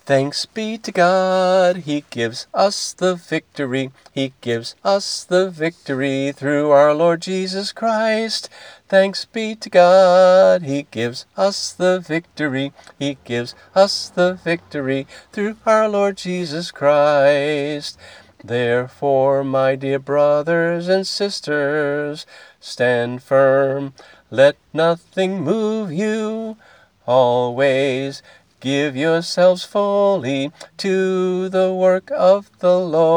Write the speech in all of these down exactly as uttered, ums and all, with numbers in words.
Thanks be to God, He gives us the victory. He gives us the victory through our Lord Jesus Christ. Thanks be to God, He gives us the victory. He gives us the victory through our Lord Jesus Christ. Therefore, my dear brothers and sisters, stand firm. Let nothing move you. Always give yourselves fully to the work of the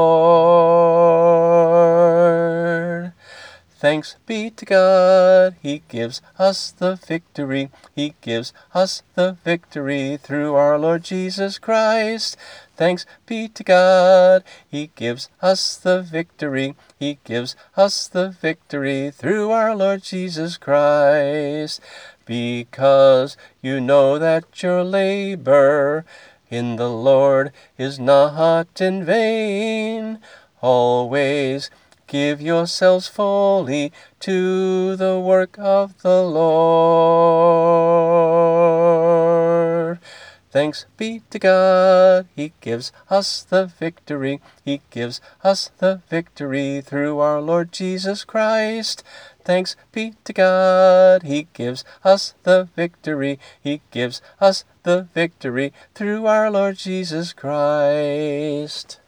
Lord. Thanks be to God, He gives us the victory. He gives us the victory through our Lord Jesus Christ. Thanks be to God, He gives us the victory. He gives us the victory through our Lord Jesus Christ. Because you know that your labor in the Lord is not in vain. Always give yourselves fully to the work of the Lord. Thanks be to God, He gives us the victory. He gives us the victory through our Lord Jesus Christ. Thanks be to God, He gives us the victory. He gives us the victory through our Lord Jesus Christ.